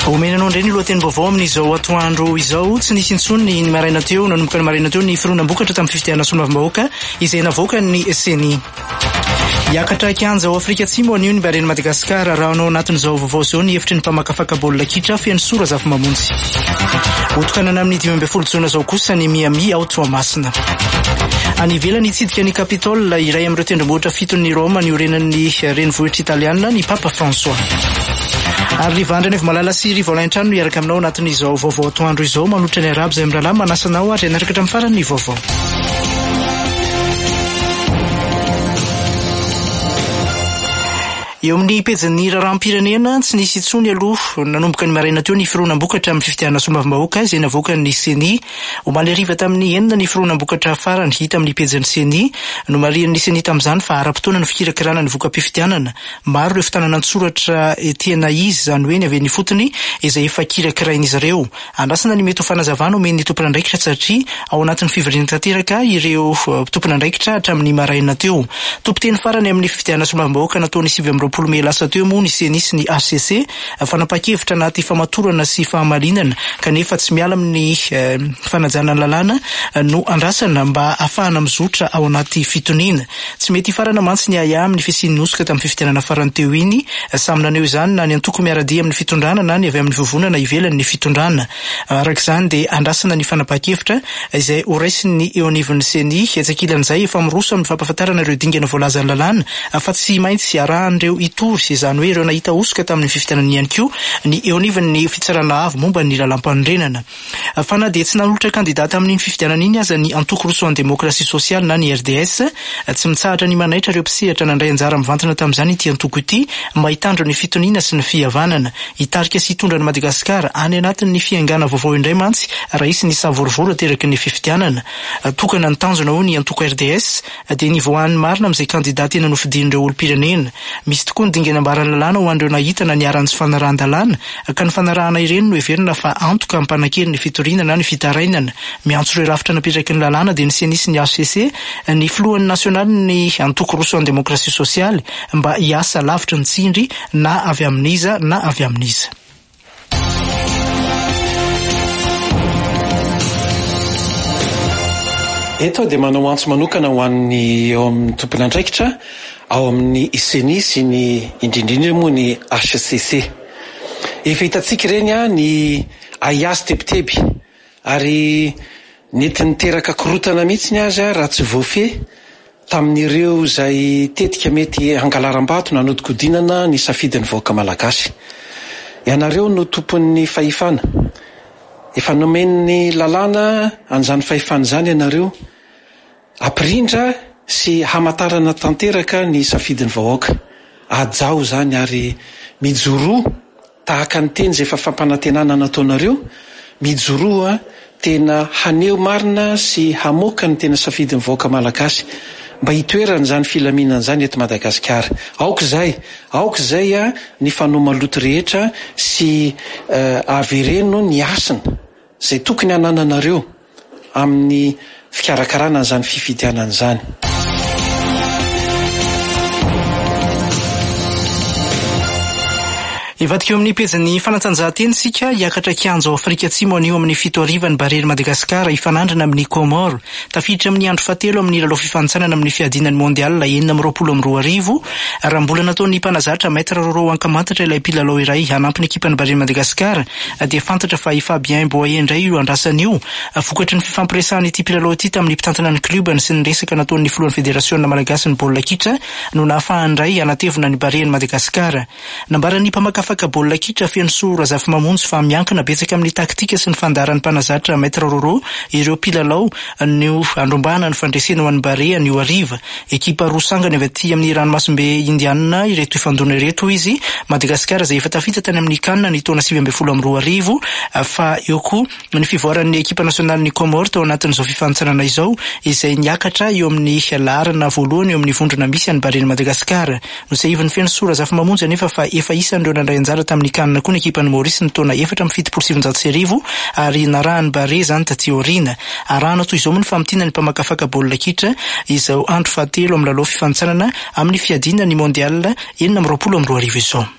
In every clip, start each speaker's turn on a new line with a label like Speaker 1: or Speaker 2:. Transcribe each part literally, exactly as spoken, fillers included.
Speaker 1: Omenanao indray ny lohateny vaovao amin'izao atoandro izao. Tsy nisy intsony ny maraina teo nanomboka ny maraina teo ny fironan-bokatra tamin'ny fifitiana somavim-bahoaka izay navoaka ny S N I. Hiakatra kianja ao Afrika Atsimo anio ny bareny Madagasikara raha anao anatin'izao vaovao izao ny hevitry ny mpamakafaka baolina kitra feno sora zafimamonjy. Otokanana amin'ny dimy ambin'ny folo jona zao kosa ny Miami ao Toamasina. Any ivelany hitsidika ny Capitole iray amin'ireo tendrombohitra fitony Roma ny orenan'ny renivohitra italiana ny Papa François. Ary rivandreny evo malala sy rivolain-trano iaraka aminao anatin'izao vaovao atoandro izao manotra ny arabo izay mirala manasanao ary anaraka hatramin'ny farany vaovao. Eo amin'ny pejin'ny raharaham-pirenena tsy nisy intsony aloha nanomboka ny maraina teo ny fironan-bokatra amin'ny fifitiana somavim-bahoaka izay navoaka ny S N I. Omaly ariva tamin'ny enina ny fironan-bokatra farany hita amin'ny pejin'ny S N I no marian'ny S N I tamin'izany fa ara-potoana ny fikirakirana ny voka-pifitianana. Maro ireo fitanana-tsoratra tena izy izany hoe ny avy ny fotony izay efa kirakirain'izy ireo. Andrasana ny mety ho fanazavana omen'ny tompon'andraikitra satria ao anatin'ny fivoriana tanteraka ireo tompon'andraikitra hatramin'ny maraina teo. Tompo-teny farany amin'ny fifitiana somavim-bahoaka nataony sivy amby roapolo may lasa teo moa ny S N I sy ny H C C fanapakevitra anaty famatorana sy fahamarinana kanefa tsy miala amin'ny eh, fanajana ny lalàna no andrasana mba ahafahana mizotra ao anaty fitoniana. Tsy mety farana mantsy ny aya amin'ny fisian'ny nosika tamin'ny fifitianana farany teo iny samy naneo izany na ny antoko miaradia amin'ny fitondrana na ny avy amin'ny vovonana ivelan'ny fitondrana. Arak'izany dia andrasana ny fanapakevitra izay horaisiny eo anivon'ny S N I hetsakilan'izay efa miroso amin'ny fampahafantarana ireo dingana voalaza ny lalàna fa tsy maintsy arahan'ireo itory izany hoe ireo nahita osoka tamin'ny fifitianana ihany koa ny eo anivon'ny fitsarana avy momba ny lalam-panorenana. Fa na dia tsy nanolotra kandidata amin'ny fifitianana iny aza ny antoko roso en démocratie sociale na ny R D S tsy mitsahatra ny manaitra ireo mpisehatra nandray anjara mivantana tamin'izany ity antoko ity mba hitandro ny fitoniana sy ny fihavanana hitarika sy hitondra ny Madagasikara any anatin'ny fiangana vaovao indray mantsy raha isy ny savorovolo ateraky ny fifitianana. Tokana ny tanjona ho ny antoko R D S dia ny voan'ny marina amin'izay kandidata tena nofidin'ireo olom-pirenena. Misy tokoa ny dingana ambarany lalàna ho an'ireo nahitana ny aran'ny fanarahan-dalàna ka ny fanarahana ireny no heverina fa antoka ampanakely ny fitoriana na ny fitarainana. Miantso ireo rafitra napiraky ny lalàna dia ny S N I sy ny H C C ny filohan'ny nasionaly ny antoko roso en démocratie sociale mba hiasa lavitra ny tsindry na avy amin'iza na avy amin'iza.
Speaker 2: Eto dia manao antso manokana ho an'ny eo amin'ny tompon'andraikitra ao amin'ny S N I sy ny indrindrindra moa ny H C C. Efa hitantsika ireny a ny aiazy tebiteby ary nety niteraka korotana mihitsy azy a raha tsy voafehy tamin'ireo izay tetika mety angalaram-bato na nodikodinana ny safidin'ny vahoaka malagasy. Ianareo no tompon'ny fahefana. Efa nomeny lalàna an'izany fahefana izany ianareo ampirindra sy hamatarana tanteraka ny safidin'ny vahoaka. Ajao zany ary mijoroa tahaka ny teny izay efa fampanantenana nataonareo, mijoroa tena haneo marina sy hamoaka ny tena safidin'ny vahoaka malagasy mba hitoerana izany filaminana izany eto Madagasikara. Aoka izay, aoka izay a ny fanoa maloto rehetra sy uh, avereno ny asina izay tokony hanananareo amin'ny fikarakarana izany fifitianana izany.
Speaker 1: Ivadika eo amin'ny pejin'ny fanatanjahanteny sika hiakatra kianja ao Afrika Atsimo anio amin'ny fito ariva ny barely Madagasikara hifanandrana amin'ny Comore. Tafiditra amin'ny andro fahatelo amin'ny lalao fifanitsanana amin'ny fiadinan'ny mondial enina amby roapolo amby roa arivo. Raha mbola nataon'ny mpanazatra maître Roro ankamantatra ilay mpilalao iray hanampy ny ekipan'ny barely Madagasikara dia fantatra fa i Fabien Boye indray io andrasany io. Vokatry ny fifampiresahany ity mpilalao ity tamin'ny mpitantana ny klubany sy ny resaka nataon'ny filohan'ny federasiona malagasy ny baolina kitra no nahafahany anatevina ny barely Madagasikara. Nambaran'ny mpamakafaka afaka baolina kitra feno sora zafimamonjy fa miankina betsaka amin'ny taktika sy ny fandaran'ny mpanazatra maître Roro ireo mpilalao no andrombana ny fandresena ho an'ny bare anio ariva. Ekipa roa sangany avy aty amin'ny ranomasimbe indiana ireto ifandona ireto izy. Madagasikara izay efa tafita tany amin'ny kanina ny taona sivy ambin'ny folo amby roa arivo fa eo koa ny fivoaran'ny ekipa nasionalin'ny Comore tao anatin'izao fifanitsanana izao izay niakatra eo amin'ny laharana voalohany eo amin'ny vondrona misy an'ny bareny Madagasikara. No saivany feno sora zafimamonjy anefa fa efa isan'ireo nandray anjara tamin'ny kanina koa ny ekipan'ny Maurice ny taona efatra amby fitopolo sy sivinjato sy arivo ary narahany bare zany taty aoriana. Arahana toy izao moa ny famotiana ny mpamakafaka baolina kitra izao andro fahatelo amin'ny lalao fifanitsanana amin'ny fiadina ny mondial enina amby roapolo amby roa arivo izao.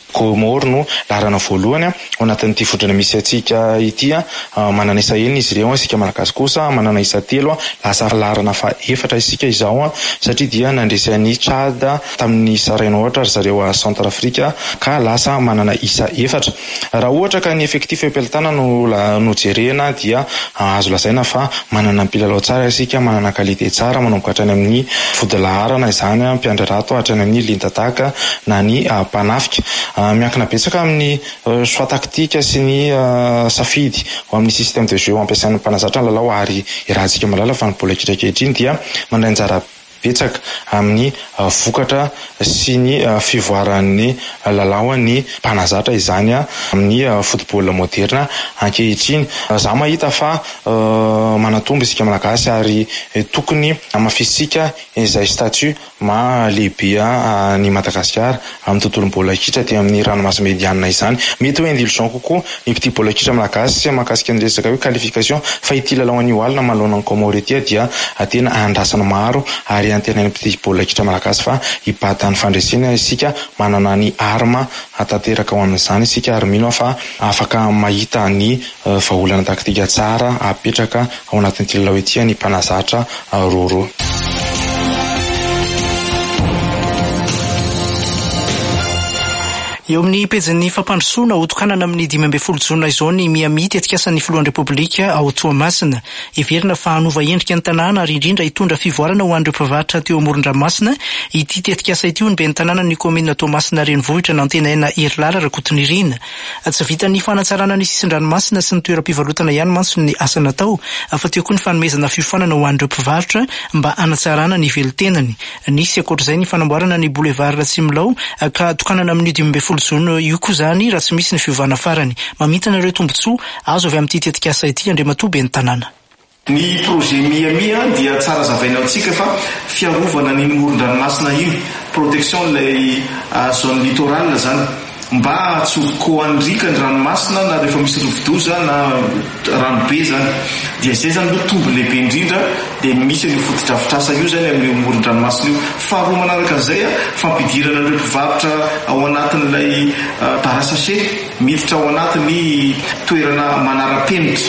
Speaker 3: Komoro no laharana voalohany ao anatin'ity vodrana misy atsika ity a manana isa enina izy ireo isika malagasy kosa manana isa telo a lasa laharana fa efatra isika izao a satria dia nandresan'ny Tchad tamin'ny saraina ohatra ry zareo a Centrafrika ka lasa manana isa efatra. Raha ohatra ka ny effectif am-pelotana no no jerena dia azo lazaina fa manana mpilalao tsara isika, manana qualité tsara manomboka hatrany amin'ny vody laharana izany a mpiandry rato hatrany amin'ny ligne d'attaque na ny mpanafika. Miankina betsaka amin'ny choix tactique sy ny safidy ao amin'ny système de jeu ampiasain'ny mpanazatra ny lalao ary iarahantsika malala fa ny baolina kitra ankehitriny dia mandray anjara betsaka amin'ny vokatra sy ny fivoaran'ny lalao ny mpanazatra izany amin'ny football moderna ankehitriny. Za mahita fa manatombo isika malagasy ary tokony amafisika izay statut ma lehibe ny Madagasikara amin'ny tontolon'ny baolina kitra dia amin'ny ranomasina mediana izany. Mety hoe indilgent kokoa ny petit baolina kitra malagasy mahakasika ny resaka hoe qualification fa ity lalao ny oalina manoloana ny Comore ity dia tena andrasana maro ary antenany petit baolina kitra malagasy fa hibatany fandresena isika manana ny arma atateraka ao amin'izany isika ary mino fa afaka mahita ny vahaolana taktika tsara apetraka ao anatin'ity lalao ity ny mpanazatra roro.
Speaker 1: Eo amin'ny pejin'ny fampandrosoana otokanana amin'ny dimy ambin'ny folo jona izao ny Miami tetikasan'ny filohan'ny Repoblika ao Toamasina. Heverina fa hanova endrika ny tanàna ary indrindra hitondra fivoarana ho an'ireo mpivarotra teo amoron-dranomasina. Ity tetikasa ity ny ben'ny tanàna ny komina Toamasina renivohitra nantenaina Herilara Rakotonirina. Tsy vitan'ny fanatsarana ny sisin-dranomasina sy ny toeram-pivarotana ihany mantsy ny asa natao, fa teo koa ny fanomezana fiofanana ho an'ireo mpivarotra mba hanatsarana ny velitenany. Nisy ankoatr'izay ny fanamboarana ny boulevard Ratsimilao ka tokanana amin'ny dimy ambin'ny folo jona io koa zany raha tsy misy ny fiovana farany. Mamintana ireo tombontsoa azo avy amin'ity tetikasa ity Andriamatoa ben'ny tanàna.
Speaker 4: Ny projet Miami dia tsara zavaina antsika fa fiarovana ny moron-dranomasina io, protection lay zone littorale zany mba tsy koandrika ny ranomasina na rehefa misy rovidoza na ranobe zany. Dia zay zany no tombo lehibe indrindra dia misy ny fotodrafitrasa io zany amin'ny moron-dranomasina io. Faharoa manaraka an'izay a fampidirana ireo mpivarotra ao anatin'ilay bara sachet miditra ao anatin'ny toerana manara-penitra.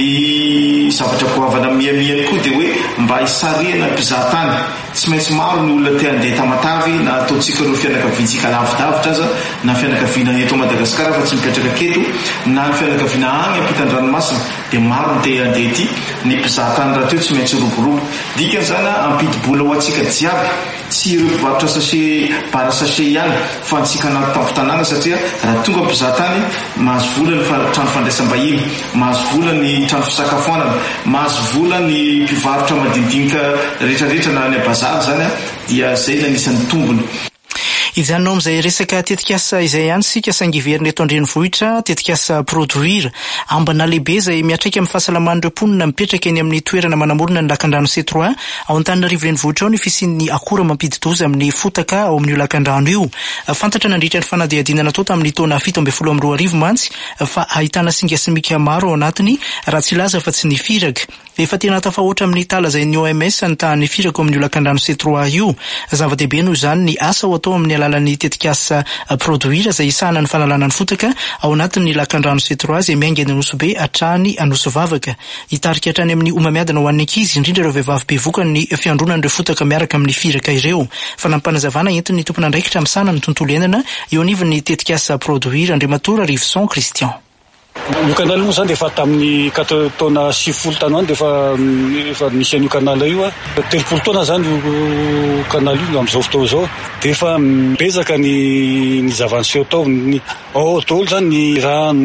Speaker 4: Ny zavatra goavana miamiany koa dia hoe mba hisarihana mpizahatany. Tsy maintsy maro ny olona te handeha Tamatavy na ataontsika ireo fianakaviantsika lavidavitra aza na fianakaviana eto Madagasikara fa tsy mipetraka aketo na ny fianakaviana any ampitan-dranomasina dia maro ny te handeha ety. Ny mpizahatany raha teo tsy maintsy roborobo. Dikan'izany ampidibola ho antsika jiaby, tsy ireo mpivarotra sachet bara sachet ihany fa antsika anaty tampon-tanàna satria raha tonga mpizahatany mahazo vola ny trano fandraisam-bahiny, mahazo vola ny trano fisakafoanana, mahazo vola ny mpivarotra madinidinika rehetrarehetra na ny bazary zany dia zay no anisan'ny tombony.
Speaker 1: Ijanao amin'izay resaka tetikasa izay ihany sika sangiverina eto an-drenivohitra, tetikasa produire ambana lehibe izay miatraika amin'ny fahasalaman'ireo mponina mipetraka eny amin'ny toerana manamorona ny lakan-drano C trois ao Antananarivo renivohitra ao ny fisian'ny akora mampidi-doza amin'ny fotaka ao amin'io lakan-drano io. Fantatra nandritra ny fanadihadinana atao tamin'ny taona fito ambin'ny folo amby roa arivo mantsy fa ahitana singa simika maro ao anatiny raha tsy laza fa tsy nifiraka. Efa tena tafahoatra amin'ny tala izay ny O M S ny tahany firako amin'io lakan-drano C trois io. Zava-dehibe noho izany ny asa ho atao amin'ny alalan'ny tetikasa produire izay isahana ny fahalalana ny fotaka ao anatin'ny lakan-drano C trois izay miainga ny Anosobe hatrany Anosovavaka. Hitarika hatrany amin'ny omamiadana ho an'ny ankizy indrindra ireo vehivavy bevoka ny fiandronan'ireo fotaka miaraka amin'ny firaka ireo. Fanampanazavana entin'ny tompon'andraikitra amin'ny sanany tontolo iainana eo anivon'ny tetikasa produire Andriamatora Riveson Christian.
Speaker 5: Io kanala moa zany dia efa tamin'ny quatre taona sivifolo tany any dia efa efa nisy an'io kanala io a. Telopolo taona zany io kanala io amin'izao fotoana izao dia efa betsaka ny ny zava-niseho tao. Ao daholo zany ny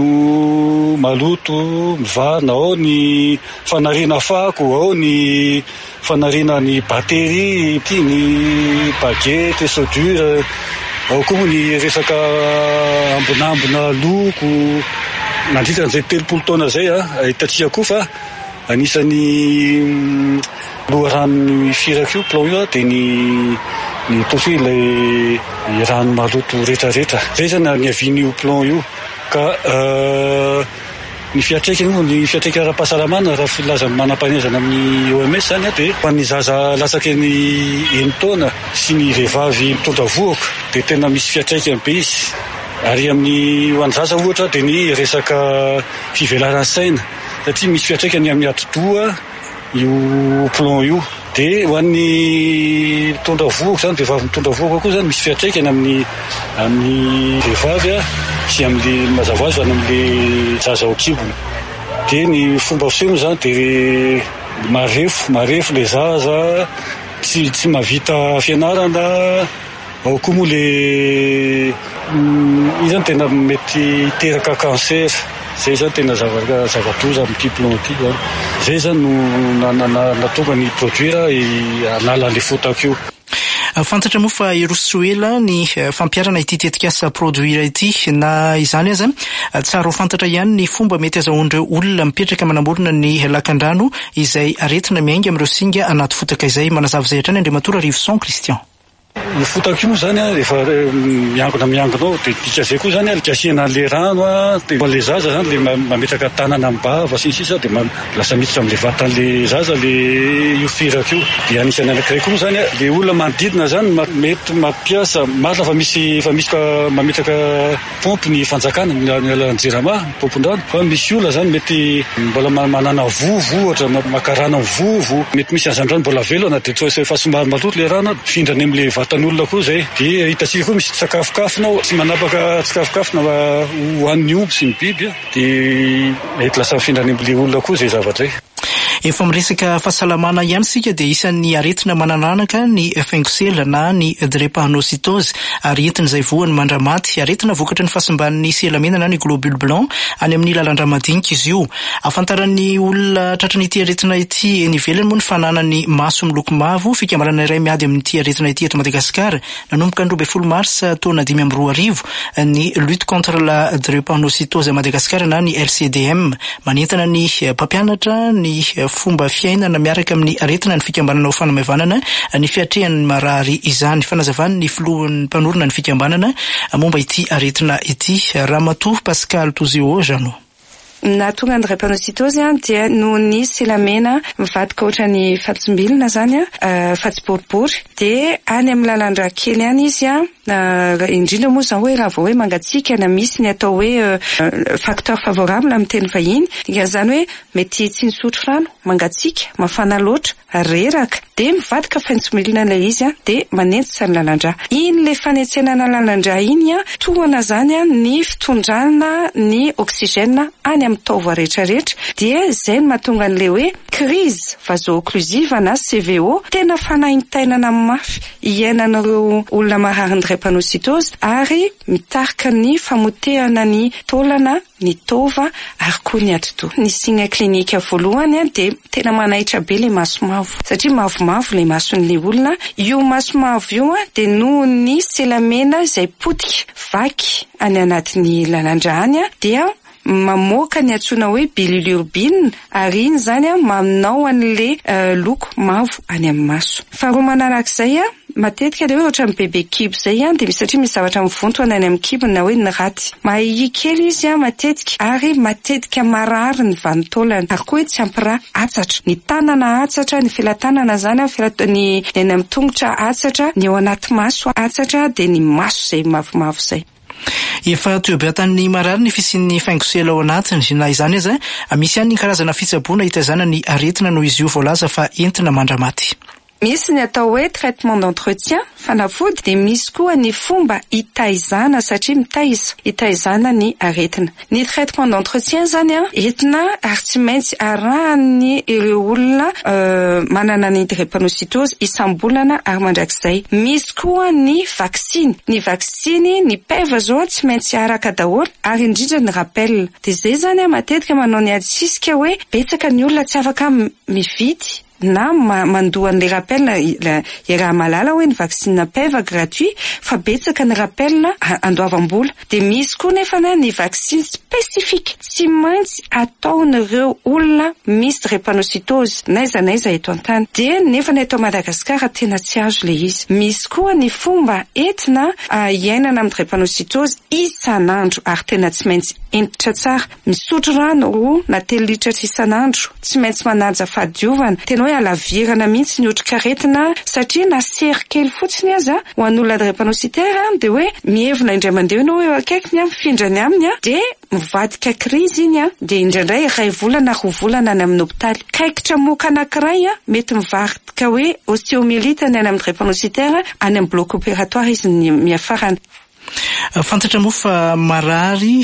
Speaker 5: rano maloto mivana, ao ny fanariana fako, ao ny fanariana ny batery, ny bagety, sodure, ao koa ny resaka ambonambona loko. Nandritra an'izay telopolo taona zay a hitantsika koa fa anisan'ny loharano firaka io plan io dia ny ny tofi ilay rano maloto rehetrarehetra. Zay zany ny avian'io plan io ka ny fiatraikany moa ny fiatraikany ara-pahasalamana raha filaza manam-pahaizana amin'ny O M S zany a dia ho an'ny zaza latsaky ny enina taona sy ny vehivavy mitondra vohoka dia tena misy fiatraikany be izy. Ary amin'ny ho an'ny zaza ohatra dia ny resaka fivelaran'ny saina satria misy fiatraikany amin'ny ati-doha io plomb io. Dia ho an'ny mitondra voako zany, vehivavy mitondra voako koa zany misy fiatraikany amin'ny amin'ny vehivavy sy amin'ny mazava ho azy zany amin'ilay zaza ao an-kibony. Dia ny fomba fisehoana zany dia marefo, marefo ilay zaza, tsy tsy mahavita fianarana, ao koa moa ilay io zany tena mety hiteraka cancer. Zay zany tena zava-doza amin'ity plomb ity zany. Zay zany no natonga ny produire hanala an'ilay fotaka io.
Speaker 1: Fantatra moa fa iroso ela ny fampiarana ity tetikasa produire ity, na izany aza tsara ho fantatra ihany ny fomba mety azahoan'ireo olona mipetraka manamorona ny lakan-drano izay aretina miainga amin'ireo singa anaty fotaka izay. Manazava izay hatrany Andriamatora Riveson Christian.
Speaker 5: Ny fotaka io moa zany a rehefa miangona miangonao dia dika zay koa zany a asiana le rano a dia le zaza zany le mametraka tanana amin'ny bava sy ny sisa dia lasa miditra amin'le vatan'le zaza le io firaka io. Dia anisany anankiray koa moa zany a le olona manodidina zany mety mampiasa marina fa misy fa misy ka mametraka pompy ny fanjakana ny alalan'ny jirama pompon-drano, fa misy olona zany mety mbola manana vovo ohatra makarana vovo, mety misy an'izany mbola velona dia efa somary maloto le rano findrany amin'le vatan'ny olona koa zay. Dia hitantsika koa misy sakafokafona tsy manapaka sakafokafona ho an'ny omby sy ny biby dia mety lasa mifindrany amin'le olona koa zay zavatra zay.
Speaker 1: Efa miresaka fahasalamana ihany sika dia isan'ny aretina manananaka ny fengosela na ny drépanocytose, ary entin'izay voany mandramaty. Aretina vokatry ny fahasimban'ny selamena na ny globule blanc any amin'ny lalan-dramadinika izy io. Afantaran'ny olona tratran'ity aretina ity eny ivelany moa ny fananany maso miloko mavo. Fikambanana iray miady amin'ity aretina ity eto Madagasikara nanomboka ny roa ambin'ny folo mars taona dimy amby roa arivo ny lutte contre la drépanocytose Madagasikara na ny L C D M, manentana ny mpampianatra ny fomba fiainana miaraka amin'ny aretina ny fikambanana ho fanamavanana ny fiatrehan'ny marary izany. Fanazavany ny filohan'ny mpanorona ny fikambanana momba ity aretina ity, Ramatoa Pascal Tozeo Jano.
Speaker 6: Natonga ny drépanocytose dia noho ny selamena mivadika ohatra ny fatsimbilina zany a fatsiboribory dia any amin'ny lalandra kely any izy a indrindra moa zao hoe raha vao hoe mangatsiaka na misy ny atao hoe facteur favorable amin'ny teny vahiny, dia zany hoe mety tsy nisotro rano, mangatsiaka, mafana loatra, reraka dia mivadika fatsimbilina ilay izy a dia manentsitra ny lalandra. Iny le fanetsenana lalandra iny a tohana zany a ny fitondrana ny oxygène any amin'ny taova rehetrarehetra, dia zay no mahatonga an'ilay hoe crise vaso-occlusive na C V O tena fanahintainana amin'ny mafy iainan'ireo olona marary ny drépanocytose ary mitarika ny famotehana ny taolana, ny tova ary koa ny ati-doha. Ny signe klinika voalohany dia tena manaitra be le maso mavo satria mavomavo le mason'ilay olona. Io maso mavo io dia noho ny selamena izay potika vaky any anatin'ny lalandra any dia mamoaka ny antsoina hoe bilirubine ary iny zany a manao an'le uh, loko mavo any amin'ny maso. Faharoa manarak'izay a matetika dia hoe ohatra amin'ny bebe kibo zay a dia misy satria misy zavatra mivonto any amin'ny kibony na hoe ny raty, mahihy kely izy a matetika ary matetika marary ny vanitaolana ary koa hoe tsy ampira atsatra, ny tanana atsatra, ny felatanana zany a filat- ny eny amin'ny tongotra atsatra, ny ao anaty maso atsatra dia ny maso zay mavomavo zay.
Speaker 1: Efa toebeatan'ny marary ny fisian'ny fengosela ao anatiny, na izany aza misy ihany ny karazana fitsaboana hitazana ny aretina noho izy io voalaza fa entina mandramaty.
Speaker 6: Misy ny atao hoe traitement d'entretien fanafody, dia misy koa ny fomba hitaizana satria mitaiza hitaizana ny aretina. Ny traitement d'entretien zany a entina ary tsy maintsy arahany ireo olona uh, manana ny drépanocytose isambolana ary mandrakizay. Misy koa ny vaksiny, ny vaksiny ny peva zao tsy maintsy araka daholo ary indrindra ny rappel. Dia zay zany a matetika manao ny adisika hoe betsaka ny olona tsy afaka mividy na mandoa an'le rappel iraha malala hoe ny vaksina peva gratuit fa betsaka ny rappel andoavam-bola. Dia misy koa nefa ny vaksiny spesifika tsy maintsy ataon'ireo olona misy drépanocytose naiza naiza eto an-tany, dia nefa ny eto Madagasikara tena tsy azo le izy. Misy koa ny fomba entina iainana amin'ny drépanocytose isan'andro ary tena tsy maintsy entitra tsara, misotro rano roa na telo litatra isan'andro, tsy maintsy manaja fahadiovana, tena hoe alavirana mihitsy ny otrikaretina satria nasery kely fotsiny aza ho an'olona drépanocytaire de hoe mievina indray mandeha no hoe akaikiny a mifindrany aminy a de mivadika krizy iny a de indraindray iray volana roa volana any amin'ny hopitaly. Kaikitra moka anankiray a mety mivadika hoe ostéomyélite ny any amin'ny drépanocytaire any amin'ny bloc opératoire izy ny miafarana.
Speaker 1: Fantatra moa fa marary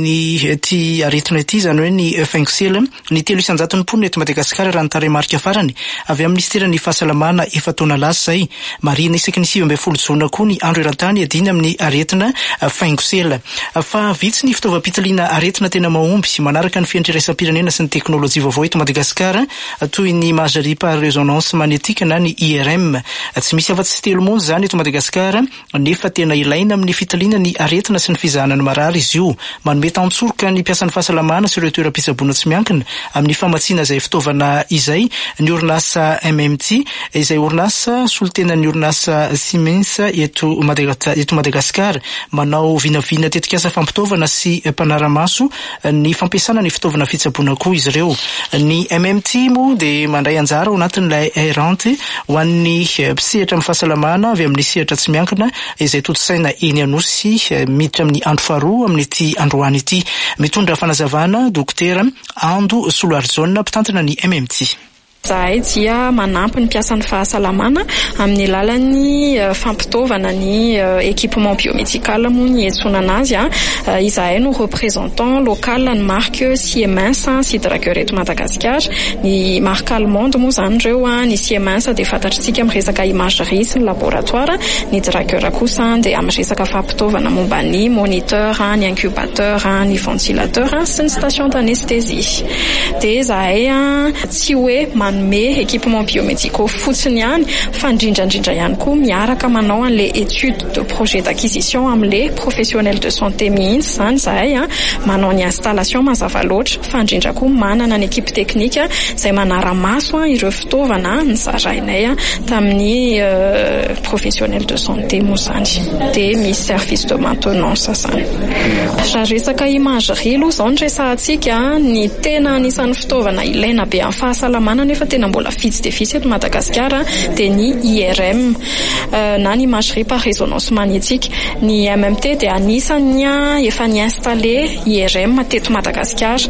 Speaker 1: ny ty aretina ity zany hoe ny fengseele ny telo isanjaton'ny mponina eto Madagasikara raha ny tarehimarika farany avy amin'ny ministeran'ny fahasalamana efa taona lasa zay marina isaky ny sivy ambin'ny folo jona koa ny andro eran-tany adiny amin'ny aretina fengseele. Fa vitsy ny fitaovam-pitaliana aretina tena mahomby manaraka ny fiandraisam-pirenena sy ny teknôlôjia vaovao eto Madagasikara toy ny imagerie par résonance magnétique na ny I R M. Tsy misy afa-tsy telo monja zany eto Madagasikara nefa tena ilaina amin'ny fitaliana ny aretina sy ny fizahanany marary izy io. Manome tantsoroka ny mpiasan'ny fahasalamana sy ireo toeram-pitsaboana tsy miankina amin'ny famatsiana izay fitaovana izay ny orinasa M M T izay orinasa solitenan'ny orinasa Siemens eto Madagasikara manao vinavina tetikasa fampitaovana sy mpanaramaso ny fampiasana ny fitaovana fitsaboana koa izy ireo. Ny M M T moa de mandray anjara ao anatin'ilay errante ho an'ny mpisehatra amin'ny fahasalamana avy amin'ny sehatra tsy miankina izay totosaina eny Anosy miditra amin'ny andro faharoa amin'ny ity androany ity. Mitondra fanazavana dokotera Ando Soloarzona mpitantana ny M M T.
Speaker 7: Zahay dia manampy ny mpiasan'ny fahasalamana amin'ny alalan'ny fampitaovana ny équipement biomédical moa ny etsonana azy a. Izahay no représentant local ny marque Siemens sy Dragueur eto Madagasikara. Ny marque allemande moa zany reo a, ny Siemens de fantatritsika amin'ny resaka imagerie sy ny laboratoire, ny Dragueur kosa de amin'ny resaka fampitaovana momba ny moniteur, ny incubateur, ny ventilateur sy ny station d'anesthésie. De zahay a tsy hoe manome équipement biomédicaux fotsiny ihany fa indrindrandrindra ihany koa miaraka manao an'le étude de projet d'acquisition amin'le professionnel de santé mihitsy zany zahay a, manao ny installation mazava loatra fa indrindra koa manana ny équipe technique izay manara-maso ireo fitaovana ny zarainay a tamin'ny euh, professionnel de santé moa zany de misy service de maintenance zany. Raha resaka imagerie aloha zao ny resahatsika ny tena anisan'ny fitaovana ilaina be amin'ny fahasalamana nefa tena mbola vitsy de vitsy eto Madagasikara de ny I R M uh, na ny imagerie par résonance magnétique. Ny M M T de anisany efa ny installé I R M teto Madagasikara.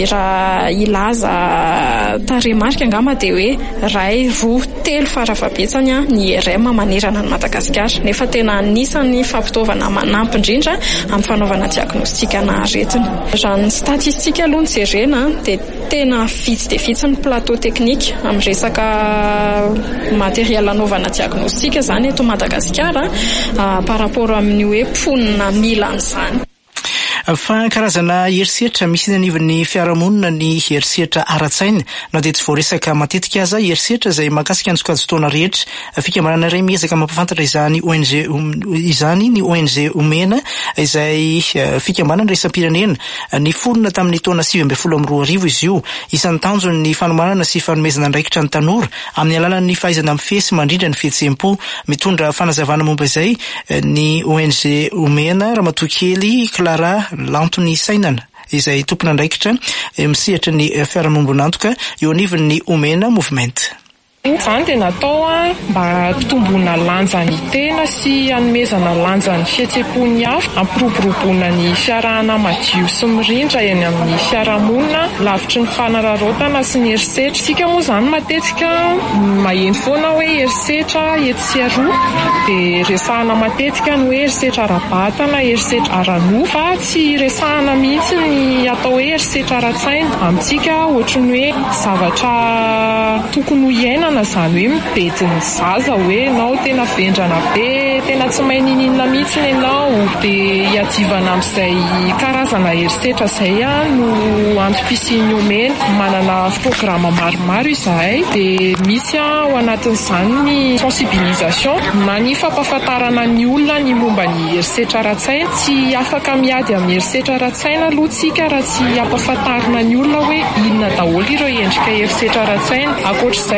Speaker 7: Raha ilaza tarehimarika angamba de hoe ray roa telo farafabetsany ny I R M manerana ny Madagasikara nefa tena anisany fampitaovana manampy indrindra amin'ny fanaovana diagnostika na aretina. Raha ny statistika aloha ny jerena de tena vitsy de vitsy ny plateau technique amin'ny resaka matériel anaovana diagnostika zany eto Madagasikara uh, par rapport amin'ny hoe mponina mila an'izany.
Speaker 1: Fa karazana herisetra misy nanivon'ny fiarahamonina ny herisetra ara-tsaina na de tsy voaresaka matetika aza herisetra izay mahakasika ny sokajy-taona rehetra fikambanana iray miezaka mampafantatra izany O N G izany ny O N G omena izay fikambanana raisam-pirenena niforona tamin'ny taona sivy ambin'ny folo amby roa arivo izy io. Isan'ny tanjony ny fanomanana sy fanomezana andraikitra ny tanora amin'ny alalan'ny fahaizana mifehy sy mandrindra ny fihetsem-po. Mitondra fanazavana momba izay ny O N G omena Ramatokely Clara Lantony Sainana izay tompona andraikitra misehatra ny fiarahamonina eo anivon'ny Omena Movement.
Speaker 8: Izany dia natao mba tomboana lanja ny tena sy hanomezana lanja ny fihetsem-pony hafa, hampiroboroboana ny fiarahana madio sy mirindra eny amin'ny fiarahamonina lavitry ny fanararaotana sy ny herisetra. Sika moa zany matetika maheno foana hoe herisetra eto sy aroa dia resahana matetika ny hoe herisetra ara-batana, herisetra ara-no fa tsy resahana mihitsy ny atao hoe herisetra ara-tsaina. Amintsika ohatrany hoe zavatra tokony ho iainana zany hoe mibediny zaza hoe ianao tena vendrana be, tena tsy mahay ninina mihitsy ianao dia hiadivana amin'izay karazana herisetra izay no antom-pisian'ny Omena. Manana programa maromaro izahay dia misy ao anatin'izany ny sensibilisation na ny fampahafantarana ny olona ny momba ny herisetra ara-tsaina. Tsy afaka miady amin'ny herisetra ara-tsaina aloha tsika raha tsy ampahafantarana ny olona hoe inona daholo ireo endrika herisetra ara-tsaina. Ankoatr'izay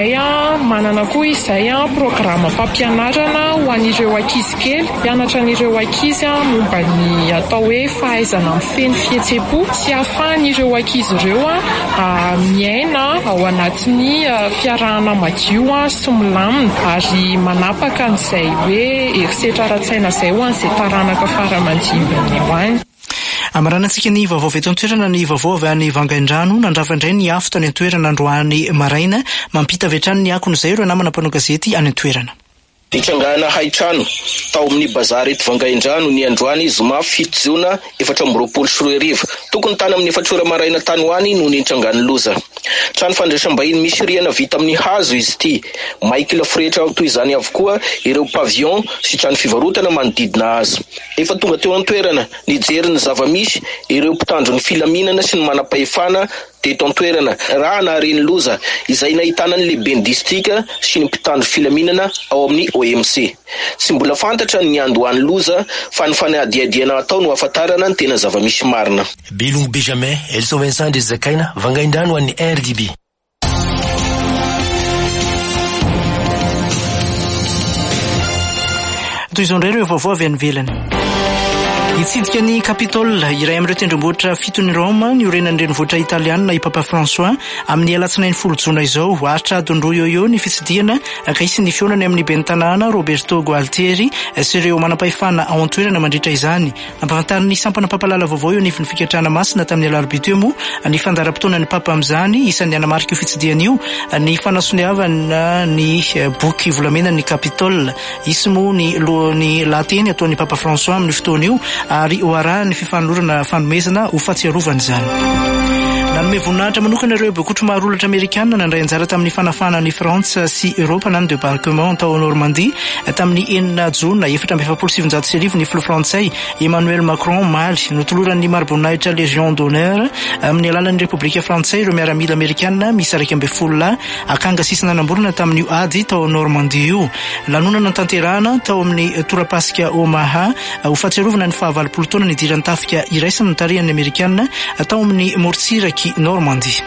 Speaker 8: manana koa izay a programa mpampianarana ho an'ireo ankizy kely, mpianatra an'ireo ankizy a momba ny atao hoe fahaizana mifeny fihetseham-po sy ahafahan'ireo ankizy ireo a miaina ao anatin'ny fiarahana madio a sy milamina ary manapaka an'izay hoe herisetra ara-tsaina izay ho an'izay taranaka fara-mandimby ho any.
Speaker 1: Amaranantsika ny vaovao eto an-toerana, ny vaovao avy any Vangaindrano nandrava indray ny afo tany an-toerana androany maraina, mampita avy hatrany ny akony izay ireo namana mpanao gazety any an-toerana.
Speaker 9: Ikangana haitrano tao amin'ny bazary eto Vangaindrano ny androany zoma fito jiona efatra amby roapolo sy roa arivo tokony tany amin'ny efatrora maraina tany ho any no nitrangany loza. Trano fandraisam-bahiny misy rihana vita amin'ny hazo izy ity, maiky lafo-rehetra toy izany avokoa ireo pavion sy trano fivarotana manodidina azy. Efa tonga teo an-toerana nijery ny zava-misy ireo mpitandro ny filaminana sy ny manam-pahefana teto an-toerana raha nahareny loza izay nahitana ny lehiben'ny distrika sy ny mpitandro filaminana ao amin'ny O M C. Tsy mbola fantatra ny andohany loza fa ny fanadiadiana atao no ahafantarana ny tena zava-misy marina.
Speaker 10: Belongo Benjamin, Elson Vincent de Zakaina, Vangaindrano any R D B.
Speaker 1: Toy izao indray ireo vaovao avy any ivelany. Hitsidika ny Capitole iray amin'ireo tendrombohitra fito ny Roma ny orenan'ny renivohitra italiana i Papa François amin'ny alatsinainy folo jona izao. Aritra adiny eo eo ny fitsidihana ka isy ny fionany amin'ny ben'ny tanàna Roberto Gualtieri sy ireo manam-pahefana ao an-toerana mandritra izany. Nampahafantariny sampana pampalala vaovao eo anivon'ny fikatrana masina tamin'ny alarobia teo moa ny fandaharam-potoana ny Papa amin'izany isan'ny anamarika io fitsidihana io ny fanasoniavana ny boky volamena ny Capitole. Isy moa ny ny lateny ataon'ny Papa François amin'ny fotoana io ary oara ny fifanolorana fanomezana ho fahatsiarovana izany. Nanome voninahitra manokana ireo bokotra marolatra Amerikanina nandray anjara tamin'ny fanafana ny Frantsa sy Europa na ny débarquement tao Normandie tamin'ny enina jona efatra amby efapolo sy sivinjato sy arivo ny filoha frantsay Emmanuel Macron maly notoloran'ny mari-boninahitra Légion d'honneur amin'ny alalan'ny Repoblika Frantsay ireo miaramila Amerikanina misy araiky amby folo lahy akanga sisina namborona tamin'io ady tao Normandie io. Lanonana tanterahana tao amin'ny torapasika Omaha ho fahatsiarovana ny fahavalopolo taona nidiran'ny tafika iraisany tarihan'ny Amerikanina tao amin'ny moritsiraky Normandie.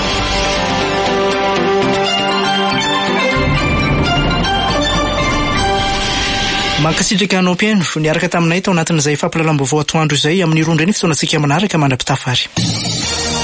Speaker 1: Mankasitraka anao mpiaino niaraka taminay tao anatin'izay fampalalam-baovao atoandro izay amin'ny roa indray ny fotoanantsika manaraka mandrapitafary.